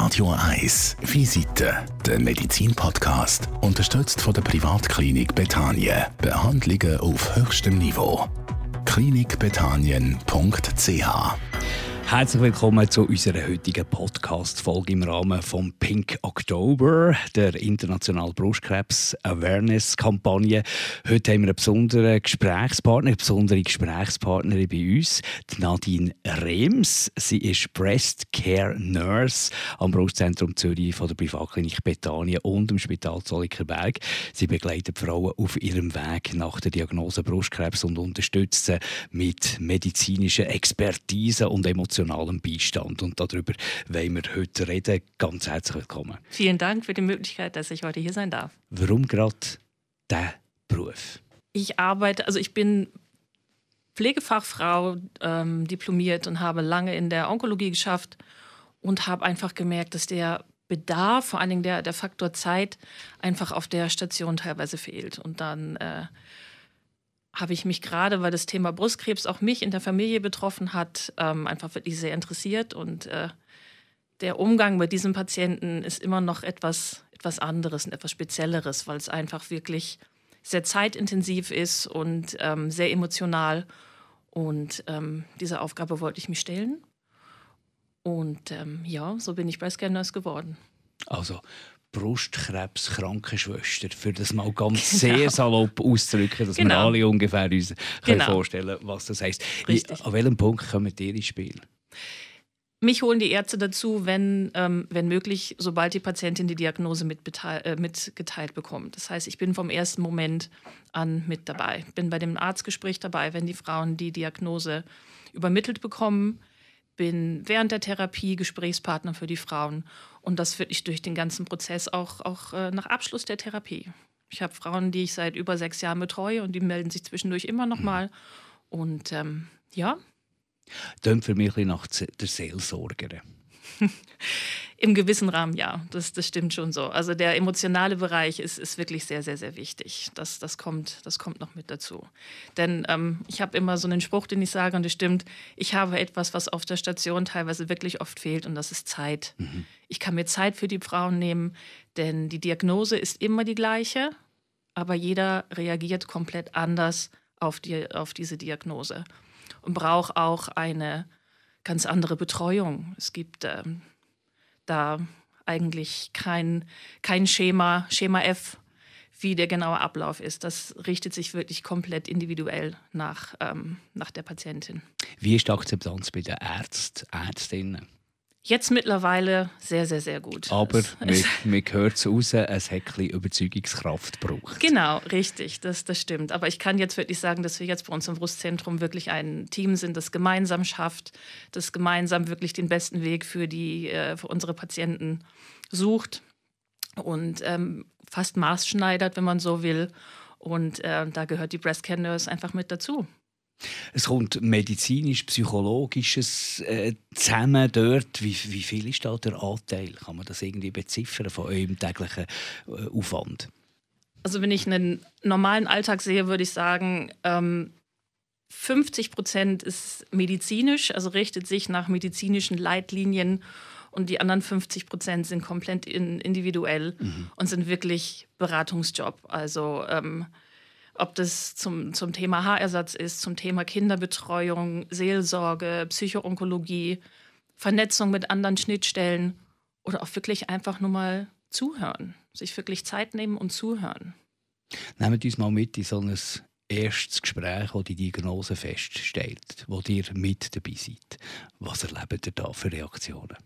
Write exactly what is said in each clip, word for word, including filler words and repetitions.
Radio eins Visite, der Medizin-Podcast, unterstützt von der Privatklinik Bethanien. Behandlungen auf höchstem Niveau. klinik bethanien punkt c h. Herzlich willkommen zu unserer heutigen Podcast-Folge im Rahmen vom Pink October, der internationalen Brustkrebs-Awareness-Kampagne. Heute haben wir einen besonderen Gesprächspartner, eine besondere Gesprächspartnerin bei uns, Nadine Rems. Sie ist Breast Care Nurse am Brustzentrum Zürich von der Privatklinik Bethanien und im Spital Zollikerberg. Sie begleitet Frauen auf ihrem Weg nach der Diagnose Brustkrebs und unterstützt sie mit medizinischer Expertise und emotionalem Beistand. Und darüber wollen wir heute reden. Ganz herzlich willkommen. Vielen Dank für die Möglichkeit, dass ich heute hier sein darf. Warum gerade dieser Beruf? Ich arbeite, also ich bin Pflegefachfrau, ähm, diplomiert und habe lange in der Onkologie geschafft und habe einfach gemerkt, dass der Bedarf, vor allen Dingen der, der Faktor Zeit, einfach auf der Station teilweise fehlt. Und dann äh, habe ich mich gerade, weil das Thema Brustkrebs auch mich in der Familie betroffen hat, ähm, einfach wirklich sehr interessiert. Und äh, der Umgang mit diesem Patienten ist immer noch etwas, etwas anderes und etwas Spezielleres, weil es einfach wirklich sehr zeitintensiv ist und ähm, sehr emotional. Und ähm, diese Aufgabe wollte ich mir stellen. Und ähm, ja, so bin ich Breast Care Nurse geworden. Also Brustkrebs-Krankenschwester, für das mal ganz genau. sehr salopp auszudrücken, dass genau. wir alle ungefähr uns genau. vorstellen können, was das heisst. Richtig. An welchem Punkt kommen ihr ins Spiel? Mich holen die Ärzte dazu, wenn, ähm, wenn möglich, sobald die Patientin die Diagnose mitbeteil- äh, mitgeteilt bekommt. Das heißt, ich bin vom ersten Moment an mit dabei. Bin bei dem Arztgespräch dabei, wenn die Frauen die Diagnose übermittelt bekommen. Bin während der Therapie Gesprächspartner für die Frauen und das wirklich durch den ganzen Prozess auch, auch äh, nach Abschluss der Therapie. Ich habe Frauen, die ich seit über sechs Jahren betreue und die melden sich zwischendurch immer noch mal. Und ähm, ja. Tönt für mich ein bisschen nach der Seelsorgerin. Im gewissen Rahmen, ja. Das, das stimmt schon so. Also der emotionale Bereich ist, ist wirklich sehr, sehr, sehr wichtig. Das, das, kommt, das kommt noch mit dazu. Denn ähm, ich habe immer so einen Spruch, den ich sage, und das stimmt, ich habe etwas, was auf der Station teilweise wirklich oft fehlt, und das ist Zeit. Mhm. Ich kann mir Zeit für die Frauen nehmen, denn die Diagnose ist immer die gleiche, aber jeder reagiert komplett anders auf, die, auf diese Diagnose und braucht auch eine ganz andere Betreuung. Es gibt ähm, da eigentlich kein, kein Schema, Schema F, wie der genaue Ablauf ist. Das richtet sich wirklich komplett individuell nach, ähm, nach der Patientin. Wie ist die Akzeptanz bei den Ärzten, Ärztinnen? Jetzt mittlerweile sehr, sehr, sehr gut. Aber es, man, man hört es raus, es hat ein bisschen Überzeugungskraft gebraucht. Genau, richtig, das, das stimmt. Aber ich kann jetzt wirklich sagen, dass wir jetzt bei uns im Brustzentrum wirklich ein Team sind, das gemeinsam schafft, das gemeinsam wirklich den besten Weg für, die, äh, für unsere Patienten sucht und ähm, fast maßschneidert, wenn man so will. Und äh, da gehört die Breast Care Nurse einfach mit dazu. Es kommt medizinisch-psychologisches äh, zusammen dort. Wie, wie viel ist da der Anteil? Kann man das irgendwie beziffern von eurem täglichen äh, Aufwand? Also wenn ich einen normalen Alltag sehe, würde ich sagen, ähm, fünfzig Prozent ist medizinisch, also richtet sich nach medizinischen Leitlinien. Und die anderen fünfzig Prozent sind komplett in, individuell mhm. und sind wirklich Beratungsjob. Also ähm, ob das zum, zum Thema Haarersatz ist, zum Thema Kinderbetreuung, Seelsorge, Psychoonkologie, Vernetzung mit anderen Schnittstellen oder auch wirklich einfach nur mal zuhören. Sich wirklich Zeit nehmen und zuhören. Nehmt uns mal mit in so ein erstes Gespräch, wo die Diagnose feststellt, wo ihr mit dabei seid. Was erlebt ihr da für Reaktionen?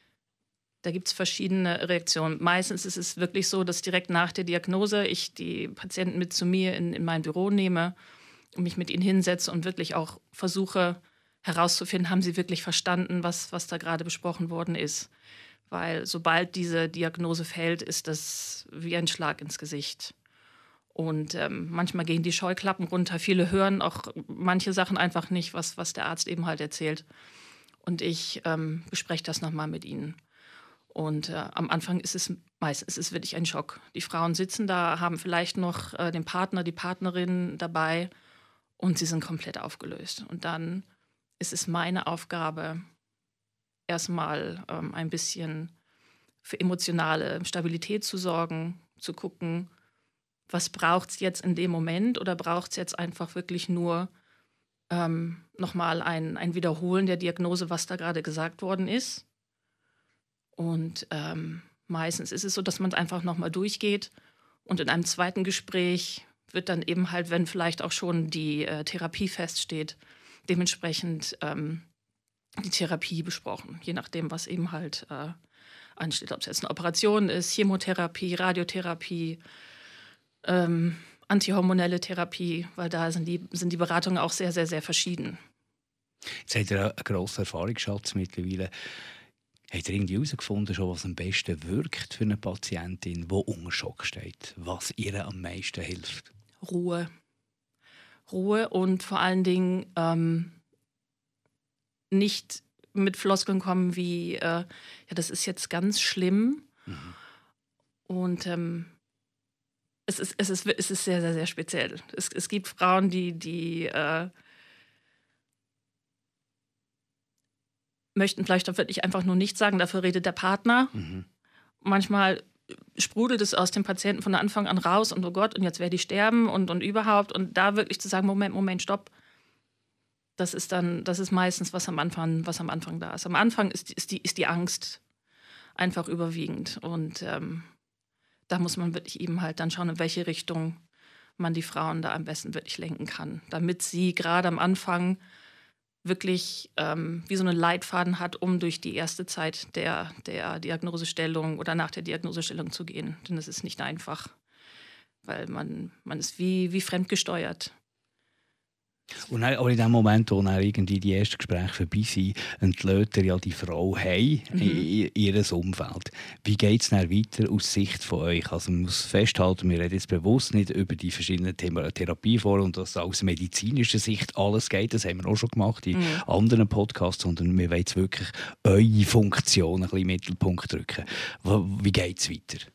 Da gibt es verschiedene Reaktionen. Meistens ist es wirklich so, dass direkt nach der Diagnose ich die Patienten mit zu mir in, in mein Büro nehme und mich mit ihnen hinsetze und wirklich auch versuche herauszufinden, haben sie wirklich verstanden, was, was da gerade besprochen worden ist. Weil sobald diese Diagnose fällt, ist das wie ein Schlag ins Gesicht. Und ähm, manchmal gehen die Scheuklappen runter. Viele hören auch manche Sachen einfach nicht, was, was der Arzt eben halt erzählt. Und ich ähm, bespreche das nochmal mit ihnen. Und äh, am Anfang ist es meistens ist es wirklich ein Schock. Die Frauen sitzen da, haben vielleicht noch äh, den Partner, die Partnerin dabei und sie sind komplett aufgelöst. Und dann ist es meine Aufgabe, erstmal ähm, ein bisschen für emotionale Stabilität zu sorgen, zu gucken, was braucht es jetzt in dem Moment oder braucht es jetzt einfach wirklich nur ähm, nochmal ein, ein Wiederholen der Diagnose, was da gerade gesagt worden ist. Und ähm, meistens ist es so, dass man es einfach nochmal durchgeht und in einem zweiten Gespräch wird dann eben halt, wenn vielleicht auch schon die äh, Therapie feststeht, dementsprechend ähm, die Therapie besprochen, je nachdem, was eben halt äh, ansteht. Ob es jetzt eine Operation ist, Chemotherapie, Radiotherapie, ähm, antihormonelle Therapie, weil da sind die, sind die Beratungen auch sehr, sehr, sehr verschieden. Jetzt habt ihr einen grossen Erfahrungsschatz mittlerweile. Habt ihr irgendwie herausgefunden, schon, was am besten wirkt für eine Patientin, die unter Schock steht? Was ihr am meisten hilft? Ruhe. Ruhe und vor allen Dingen ähm, nicht mit Floskeln kommen wie, äh, ja, das ist jetzt ganz schlimm. Mhm. Und ähm, es, ist, es, ist, es ist sehr, sehr, sehr speziell. Es, es gibt Frauen, die, die äh, möchten vielleicht auch wirklich einfach nur nichts sagen, dafür redet der Partner. Mhm. Manchmal sprudelt es aus dem Patienten von Anfang an raus und oh Gott, und jetzt werde ich sterben und, und überhaupt. Und da wirklich zu sagen, Moment, Moment, stopp. Das ist dann, das ist meistens, was am Anfang, was am Anfang da ist. Am Anfang ist, ist, die, ist die Angst einfach überwiegend. Und ähm, da muss man wirklich eben halt dann schauen, in welche Richtung man die Frauen da am besten wirklich lenken kann. Damit sie gerade am Anfang wirklich ähm, wie so einen Leitfaden hat, um durch die erste Zeit der, der Diagnosestellung oder nach der Diagnosestellung zu gehen. Denn das ist nicht einfach, weil man, man ist wie, wie fremdgesteuert. Und dann, aber in dem Moment, wo dann irgendwie die ersten Gespräche vorbei sind, entlädt er ja die Frau heim mhm. in ihr Umfeld. Wie geht es dann weiter aus Sicht von euch? Also man muss festhalten, wir reden jetzt bewusst nicht über die verschiedenen Thema- Therapieformen und dass aus medizinischer Sicht alles geht. Das haben wir auch schon gemacht in mhm. anderen Podcasts, sondern wir wollen jetzt wirklich eure Funktion ein bisschen in den Mittelpunkt drücken. Wie geht es weiter?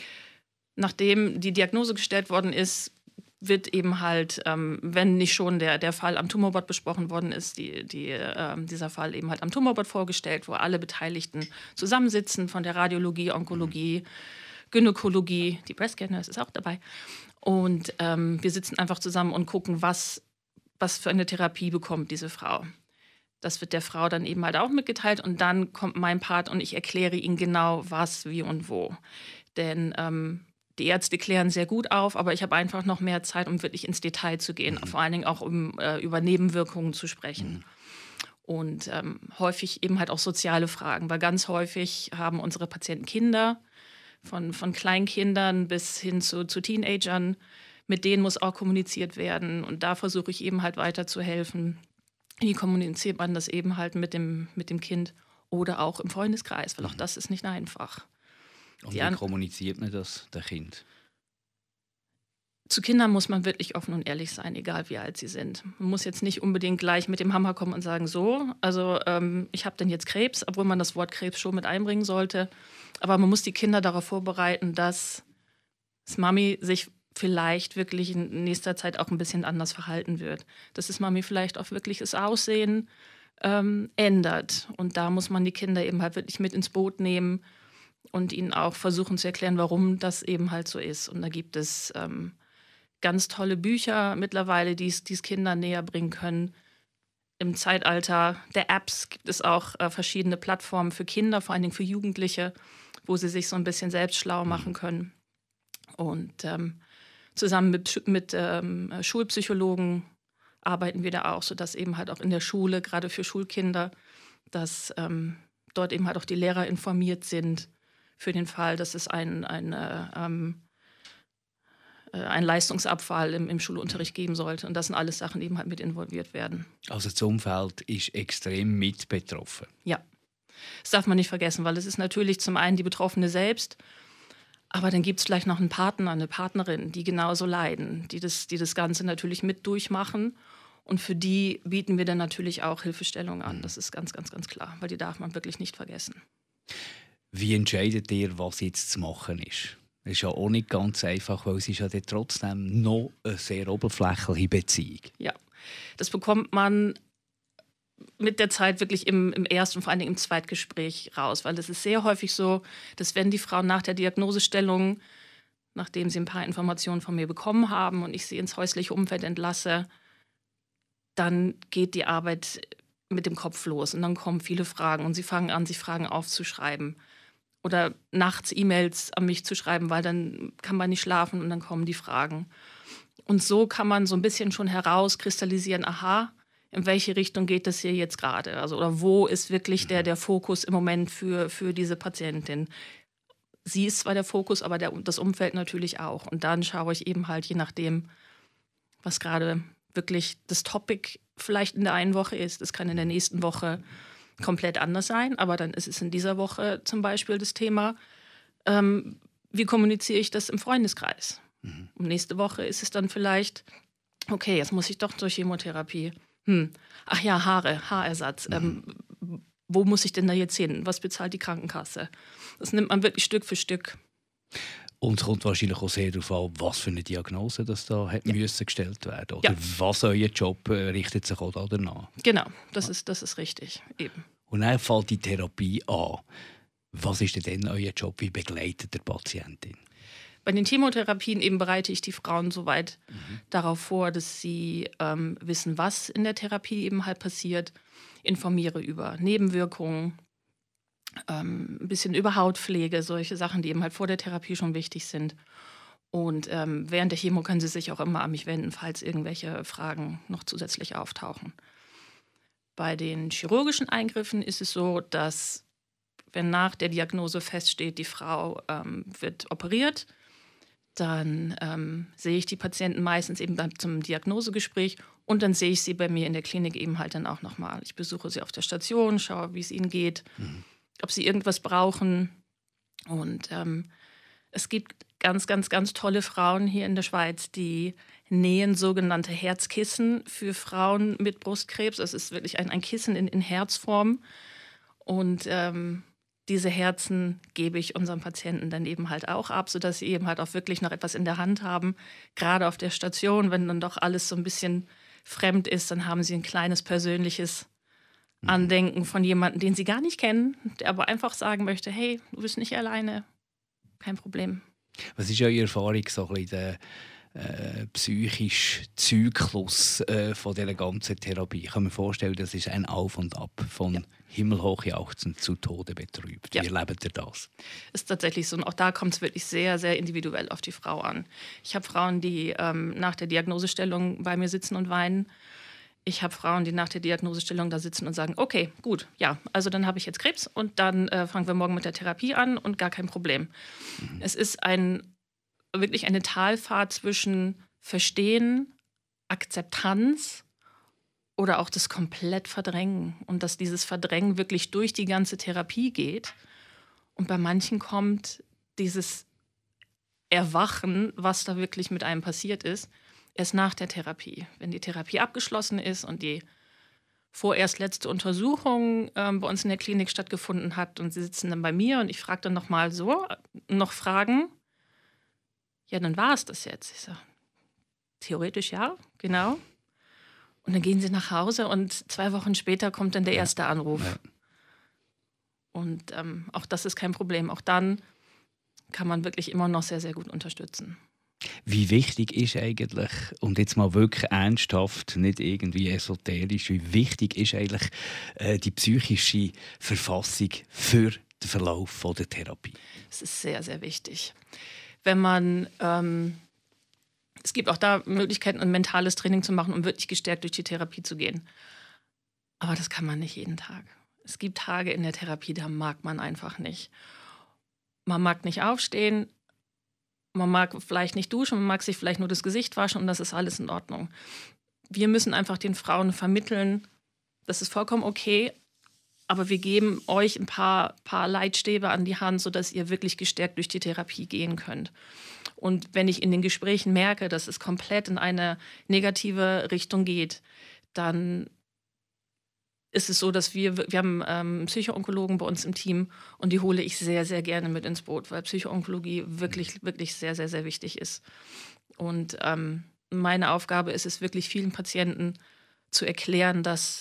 Nachdem die Diagnose gestellt worden ist, wird eben halt, ähm, wenn nicht schon der, der Fall am Tumorbord besprochen worden ist, die, die, ähm, dieser Fall eben halt am Tumorbord vorgestellt, wo alle Beteiligten zusammensitzen, von der Radiologie, Onkologie, Gynäkologie, die Breast Care Nurse ist auch dabei. Und ähm, wir sitzen einfach zusammen und gucken, was, was für eine Therapie bekommt diese Frau. Das wird der Frau dann eben halt auch mitgeteilt und dann kommt mein Part und ich erkläre ihnen genau, was, wie und wo. Denn ähm, die Ärzte klären sehr gut auf, aber ich habe einfach noch mehr Zeit, um wirklich ins Detail zu gehen, mhm. vor allen Dingen auch um äh, über Nebenwirkungen zu sprechen. Mhm. Und ähm, häufig eben halt auch soziale Fragen, weil ganz häufig haben unsere Patienten Kinder, von, von Kleinkindern bis hin zu, zu Teenagern, mit denen muss auch kommuniziert werden und da versuche ich eben halt weiterzuhelfen. Wie kommuniziert man das eben halt mit dem, mit dem Kind oder auch im Freundeskreis, weil auch das ist nicht einfach. Und wie kommuniziert man das dem Kind? Zu Kindern muss man wirklich offen und ehrlich sein, egal wie alt sie sind. Man muss jetzt nicht unbedingt gleich mit dem Hammer kommen und sagen, so, also ähm, ich habe denn jetzt Krebs, obwohl man das Wort Krebs schon mit einbringen sollte. Aber man muss die Kinder darauf vorbereiten, dass das Mami sich vielleicht wirklich in nächster Zeit auch ein bisschen anders verhalten wird. Dass das Mami vielleicht auch wirklich das Aussehen ähm, ändert. Und da muss man die Kinder eben halt wirklich mit ins Boot nehmen und ihnen auch versuchen zu erklären, warum das eben halt so ist. Und da gibt es ähm, ganz tolle Bücher mittlerweile, die es Kindern näher bringen können. Im Zeitalter der Apps gibt es auch äh, verschiedene Plattformen für Kinder, vor allen Dingen für Jugendliche, wo sie sich so ein bisschen selbst schlau machen können. Und ähm, zusammen mit, mit ähm, Schulpsychologen arbeiten wir da auch, sodass eben halt auch in der Schule, gerade für Schulkinder, dass ähm, dort eben halt auch die Lehrer informiert sind, für den Fall, dass es einen eine, ähm, ein Leistungsabfall im, im Schulunterricht geben sollte. Und das sind alles Sachen, die eben halt mit involviert werden. Also das Umfeld ist extrem mit betroffen. Ja, das darf man nicht vergessen, weil es ist natürlich zum einen die Betroffene selbst, aber dann gibt es vielleicht noch einen Partner, eine Partnerin, die genauso leiden, die das, die das Ganze natürlich mit durchmachen. Und für die bieten wir dann natürlich auch Hilfestellung an. Das ist ganz, ganz, ganz klar, weil die darf man wirklich nicht vergessen. Wie entscheidet ihr, was jetzt zu machen ist? Das ist ja auch nicht ganz einfach, weil es ist ja trotzdem noch eine sehr oberflächliche Beziehung. Ja, das bekommt man mit der Zeit wirklich im, im ersten und vor allen Dingen im Zweitgespräch raus. Weil es ist sehr häufig so, dass wenn die Frauen nach der Diagnosestellung, nachdem sie ein paar Informationen von mir bekommen haben und ich sie ins häusliche Umfeld entlasse, dann geht die Arbeit mit dem Kopf los und dann kommen viele Fragen und sie fangen an, sich Fragen aufzuschreiben oder nachts E-Mails an mich zu schreiben, weil dann kann man nicht schlafen und dann kommen die Fragen. Und so kann man so ein bisschen schon herauskristallisieren, aha, in welche Richtung geht das hier jetzt gerade? Also, oder wo ist wirklich der, der Fokus im Moment für, für diese Patientin? Sie ist zwar der Fokus, aber der, das Umfeld natürlich auch. Und dann schaue ich eben halt, je nachdem, was gerade wirklich das Topic vielleicht in der einen Woche ist. Es kann in der nächsten Woche komplett anders sein, aber dann ist es in dieser Woche zum Beispiel das Thema, ähm, wie kommuniziere ich das im Freundeskreis? Mhm. Und nächste Woche ist es dann vielleicht, okay, jetzt muss ich doch zur Chemotherapie. Hm. Ach ja, Haare, Haarersatz. Mhm. Ähm, wo muss ich denn da jetzt hin? Was bezahlt die Krankenkasse? Das nimmt man wirklich Stück für Stück. Und es kommt wahrscheinlich auch sehr darauf an, was für eine Diagnose das da hat ja. müssen gestellt werden. Oder ja. was euer Job äh, richtet sich auch danach. Genau, das, ja. ist, das ist richtig. Eben. Und dann fällt die Therapie an. Was ist denn euer Job? Wie begleitet der Patientin? Bei den Chemotherapien eben bereite ich die Frauen soweit mhm. darauf vor, dass sie ähm, wissen, was in der Therapie eben halt passiert. Informiere über Nebenwirkungen, ähm, ein bisschen über Hautpflege, solche Sachen, die eben halt vor der Therapie schon wichtig sind. Und ähm, während der Chemo können sie sich auch immer an mich wenden, falls irgendwelche Fragen noch zusätzlich auftauchen. Bei den chirurgischen Eingriffen ist es so, dass, wenn nach der Diagnose feststeht, die Frau ähm, wird operiert, dann ähm, sehe ich die Patienten meistens eben dann zum Diagnosegespräch und dann sehe ich sie bei mir in der Klinik eben halt dann auch nochmal. Ich besuche sie auf der Station, schaue, wie es ihnen geht, mhm. ob sie irgendwas brauchen. Und ähm, es gibt ganz, ganz, ganz tolle Frauen hier in der Schweiz, die nähen sogenannte Herzkissen für Frauen mit Brustkrebs. Das ist wirklich ein, ein Kissen in, in Herzform. Und ähm, diese Herzen gebe ich unseren Patienten dann eben halt auch ab, sodass sie eben halt auch wirklich noch etwas in der Hand haben. Gerade auf der Station, wenn dann doch alles so ein bisschen fremd ist, dann haben sie ein kleines persönliches Andenken von jemandem, den sie gar nicht kennen, der aber einfach sagen möchte, hey, du bist nicht alleine, kein Problem. Was ist eure Erfahrung so ein bisschen der äh, psychische Zyklus äh, von dieser ganzen Therapie? Ich kann mir vorstellen, das ist ein Auf und Ab von ja. himmelhoch jauchzend zu Tode betrübt. Ja. Wie erlebt ihr das? Ist tatsächlich so. Und auch da kommt es wirklich sehr, sehr individuell auf die Frau an. Ich habe Frauen, die ähm, nach der Diagnosestellung bei mir sitzen und weinen. Ich habe Frauen, die nach der Diagnosestellung da sitzen und sagen, okay, gut, ja, also dann habe ich jetzt Krebs und dann äh, fangen wir morgen mit der Therapie an und gar kein Problem. Mhm. Es ist ein, wirklich eine Talfahrt zwischen Verstehen, Akzeptanz oder auch das komplett Verdrängen. Und dass dieses Verdrängen wirklich durch die ganze Therapie geht. Und bei manchen kommt dieses Erwachen, was da wirklich mit einem passiert ist, erst nach der Therapie. Wenn die Therapie abgeschlossen ist und die vorerst letzte Untersuchung ähm, bei uns in der Klinik stattgefunden hat und sie sitzen dann bei mir und ich frage dann nochmal so, noch Fragen? Ja, dann war es das jetzt. Ich sage, theoretisch ja, genau. Und dann gehen sie nach Hause und zwei Wochen später kommt dann der erste Anruf. Ja. Und ähm, auch das ist kein Problem. Auch dann kann man wirklich immer noch sehr, sehr gut unterstützen. Wie wichtig ist eigentlich, und jetzt mal wirklich ernsthaft, nicht irgendwie esoterisch, wie wichtig ist eigentlich äh, die psychische Verfassung für den Verlauf von der Therapie? Es ist sehr, sehr wichtig. Wenn man, ähm, es gibt auch da Möglichkeiten, ein mentales Training zu machen, um wirklich gestärkt durch die Therapie zu gehen. Aber das kann man nicht jeden Tag. Es gibt Tage in der Therapie, da mag man einfach nicht. Man mag nicht aufstehen, man mag vielleicht nicht duschen, man mag sich vielleicht nur das Gesicht waschen und das ist alles in Ordnung. Wir müssen einfach den Frauen vermitteln, das ist vollkommen okay, aber wir geben euch ein paar, paar Leitstäbe an die Hand, sodass ihr wirklich gestärkt durch die Therapie gehen könnt. Und wenn ich in den Gesprächen merke, dass es komplett in eine negative Richtung geht, dann ist es so, dass wir, wir haben ähm, Psycho-Onkologen bei uns im Team und die hole ich sehr, sehr gerne mit ins Boot, weil Psycho-Onkologie wirklich, wirklich sehr, sehr, sehr wichtig ist. Und ähm, meine Aufgabe ist es wirklich, vielen Patienten zu erklären, dass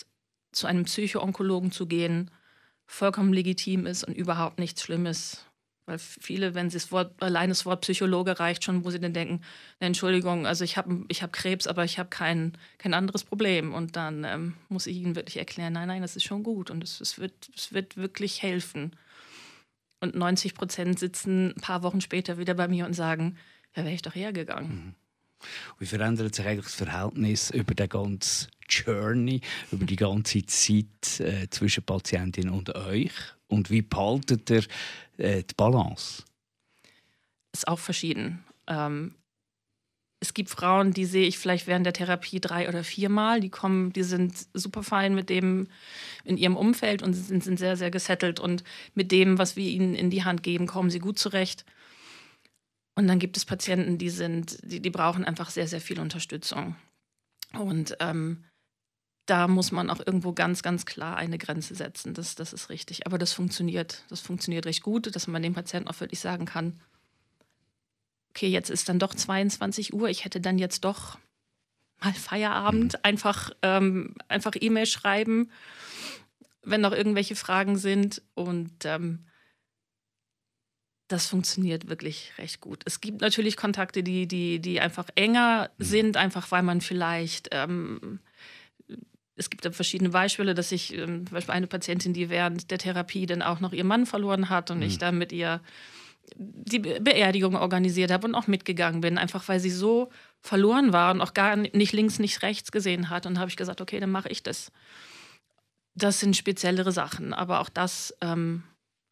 zu einem Psycho-Onkologen zu gehen, vollkommen legitim ist und überhaupt nichts Schlimmes. Weil viele, wenn sie das Wort, allein das Wort Psychologe reicht schon, wo sie dann denken, Entschuldigung, also ich habe ich hab Krebs, aber ich habe kein, kein anderes Problem. Und dann ähm, muss ich ihnen wirklich erklären, nein, nein, das ist schon gut und es, es, wird, es wird wirklich helfen. Und neunzig Prozent sitzen ein paar Wochen später wieder bei mir und sagen, ja, wäre ich doch hergegangen. Mhm. Wie verändert sich eigentlich das Verhältnis über die ganze Journey, über die ganze Zeit äh, zwischen Patientin und euch? Und wie behaltet ihr äh, die Balance? Ist auch verschieden. Ähm, es gibt Frauen, die sehe ich vielleicht während der Therapie drei oder viermal. Die kommen, die sind super fein mit dem in ihrem Umfeld und sind, sind sehr, sehr gesettelt. Und mit dem, was wir ihnen in die Hand geben, kommen sie gut zurecht. Und dann gibt es Patienten, die sind, die, die brauchen einfach sehr, sehr viel Unterstützung. Und ähm, da muss man auch irgendwo ganz, ganz klar eine Grenze setzen. Das, das ist richtig. Aber das funktioniert. Das funktioniert recht gut, dass man dem Patienten auch wirklich sagen kann, okay, jetzt ist dann doch zweiundzwanzig Uhr, ich hätte dann jetzt doch mal Feierabend, mhm. einfach, ähm, einfach E-Mail schreiben, wenn noch irgendwelche Fragen sind. Und ähm, das funktioniert wirklich recht gut. Es gibt natürlich Kontakte, die, die, die einfach enger mhm. sind, einfach weil man vielleicht... Ähm, Es gibt verschiedene Beispiele, dass ich ähm, zum Beispiel eine Patientin, die während der Therapie dann auch noch ihren Mann verloren hat und mhm. ich dann mit ihr die Beerdigung organisiert habe und auch mitgegangen bin, einfach weil sie so verloren war und auch gar nicht links, nicht rechts gesehen hat. Und habe ich gesagt, okay, dann mache ich das. Das sind speziellere Sachen, aber auch das ähm,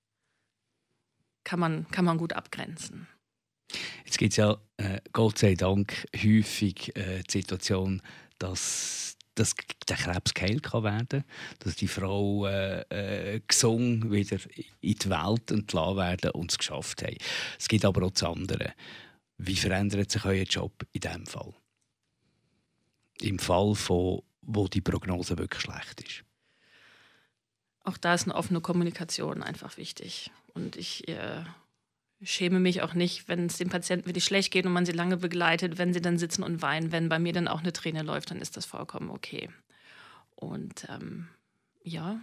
kann man, kann man gut abgrenzen. Jetzt gibt es ja, äh, Gott sei Dank, häufig äh, die Situation, dass dass der Krebs geheilt kann werden, dass die Frau äh, äh, gesund wieder in die Welt entlassen werden und es geschafft haben. Es gibt aber auch das andere. Wie verändert sich euer Job in diesem Fall? Im Fall, von, wo die Prognose wirklich schlecht ist. Auch da ist eine offene Kommunikation einfach wichtig. Und ich äh, schäme mich auch nicht, wenn es dem Patienten wirklich schlecht geht und man sie lange begleitet, wenn sie dann sitzen und weinen. Wenn bei mir dann auch eine Träne läuft, dann ist das vollkommen okay. Und ähm, ja,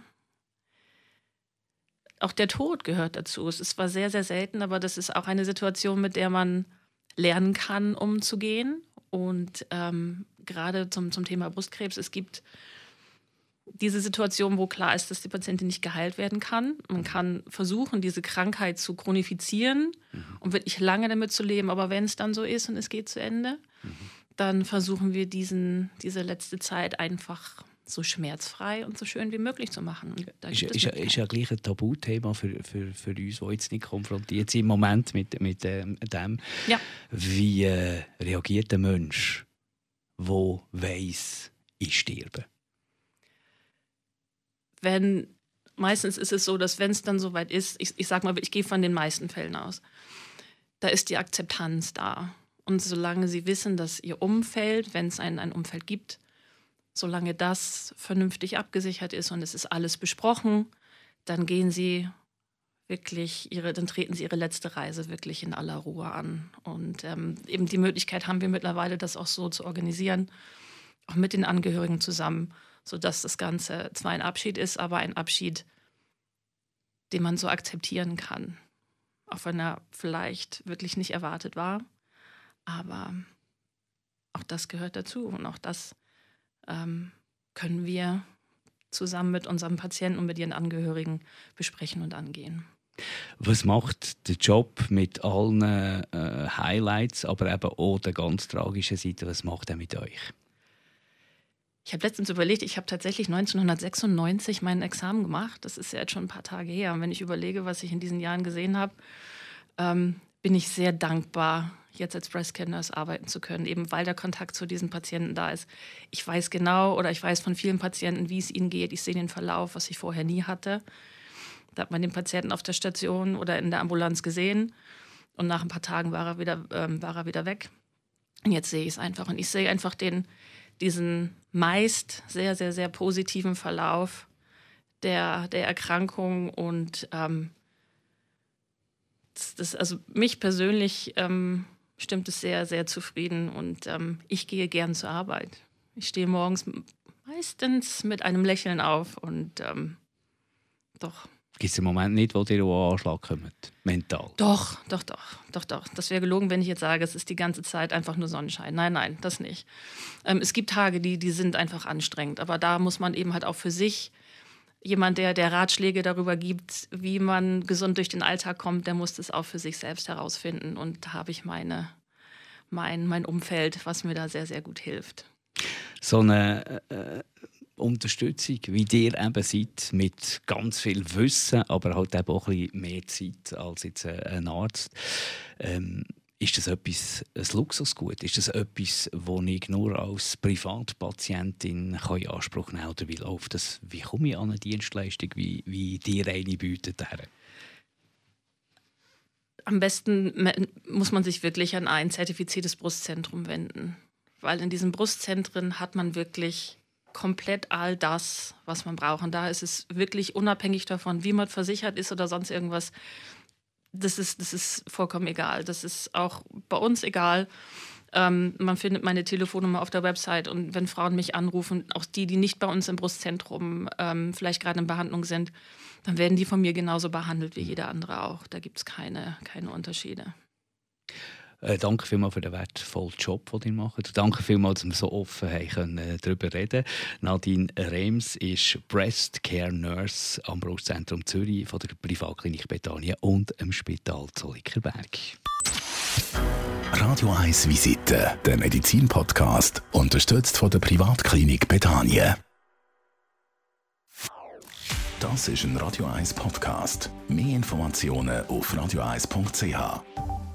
auch der Tod gehört dazu. Es ist zwar sehr, sehr selten, aber das ist auch eine Situation, mit der man lernen kann, umzugehen. Und ähm, gerade zum, zum Thema Brustkrebs, es gibt diese Situation, wo klar ist, dass die Patientin nicht geheilt werden kann. Man kann versuchen, diese Krankheit zu chronifizieren mhm. und wirklich lange damit zu leben. Aber wenn es dann so ist und es geht zu Ende, mhm. dann versuchen wir diesen, diese letzte Zeit einfach so schmerzfrei und so schön wie möglich zu machen. Da ist, ist, ist ja gleich ein Tabuthema für, für, für uns, die jetzt nicht konfrontiert sind im Moment mit, mit ähm, dem. Ja. Wie äh, reagiert der Mensch, der weiss, ich sterbe? Wenn, meistens ist es so, dass wenn es dann soweit ist, ich, ich sag mal, ich gehe von den meisten Fällen aus, da ist die Akzeptanz da. Und solange sie wissen, dass ihr Umfeld, wenn es ein, ein Umfeld gibt, solange das vernünftig abgesichert ist und es ist alles besprochen, dann gehen sie wirklich ihre, dann treten sie ihre letzte Reise wirklich in aller Ruhe an. Und ähm, eben die Möglichkeit haben wir mittlerweile, das auch so zu organisieren, auch mit den Angehörigen zusammen, sodass das Ganze zwar ein Abschied ist, aber ein Abschied, den man so akzeptieren kann. Auch wenn er vielleicht wirklich nicht erwartet war. Aber auch das gehört dazu. Und auch das ähm, können wir zusammen mit unserem Patienten und mit ihren Angehörigen besprechen und angehen. Was macht der Job mit allen äh, Highlights, aber eben auch der ganz tragischen Seite, was macht er mit euch? Ich habe letztens überlegt, ich habe tatsächlich neunzehnhundertsechsundneunzig mein Examen gemacht. Das ist ja jetzt schon ein paar Tage her. Und wenn ich überlege, was ich in diesen Jahren gesehen habe, ähm, bin ich sehr dankbar, jetzt als Breast Care Nurse arbeiten zu können, eben weil der Kontakt zu diesen Patienten da ist. Ich weiß genau oder ich weiß von vielen Patienten, wie es ihnen geht. Ich sehe den Verlauf, was ich vorher nie hatte. Da hat man den Patienten auf der Station oder in der Ambulanz gesehen und nach ein paar Tagen war er wieder, ähm, war er wieder weg. Und jetzt sehe ich es einfach. Und ich sehe einfach den diesen meist sehr, sehr, sehr positiven Verlauf der, der Erkrankung. Und ähm, das, das, also mich persönlich ähm, stimmt es sehr, sehr zufrieden. Und ähm, ich gehe gern zur Arbeit. Ich stehe morgens meistens mit einem Lächeln auf und ähm, doch. Gibt es einen Moment nicht, wo dir auch Anschlag kommt, mental? Doch, doch, doch, doch, doch. Das wäre gelogen, wenn ich jetzt sage, es ist die ganze Zeit einfach nur Sonnenschein. Nein, nein, das nicht. Ähm, es gibt Tage, die, die sind einfach anstrengend, aber da muss man eben halt auch für sich, jemand, der, der Ratschläge darüber gibt, wie man gesund durch den Alltag kommt, der muss das auch für sich selbst herausfinden. Und da habe ich meine, mein, mein Umfeld, was mir da sehr, sehr gut hilft. So eine äh, Unterstützung, wie dir eben seid, mit ganz viel Wissen, aber halt eben auch ein bisschen mehr Zeit als jetzt ein Arzt. Ähm, ist das etwas, ein Luxusgut? Ist das etwas, das ich nur als Privatpatientin kann in Anspruch nehmen kann? Oder auf das, wie komme ich an eine Dienstleistung, wie, wie dir eine bietet? Am besten muss man sich wirklich an ein zertifiziertes Brustzentrum wenden. Weil in diesen Brustzentren hat man wirklich komplett all das, was man braucht. Und da ist es wirklich unabhängig davon, wie man versichert ist oder sonst irgendwas. Das ist, das ist vollkommen egal. Das ist auch bei uns egal. Ähm, man findet meine Telefonnummer auf der Website. Und wenn Frauen mich anrufen, auch die, die nicht bei uns im Brustzentrum ähm, vielleicht gerade in Behandlung sind, dann werden die von mir genauso behandelt wie jeder andere auch. Da gibt es keine, keine Unterschiede. Äh, danke vielmals für den wertvollen Job, den ihr macht. Danke vielmals, dass wir so offen haben können, darüber reden. Nadine Rems ist Breast Care Nurse am Brustzentrum Zürich von der Privatklinik Bethanien und im Spital Zollikerberg. Radio eins Visite, der Medizin-Podcast, unterstützt von der Privatklinik Bethanien. Das ist ein Radio eins Podcast. Mehr Informationen auf radio eins punkt c h.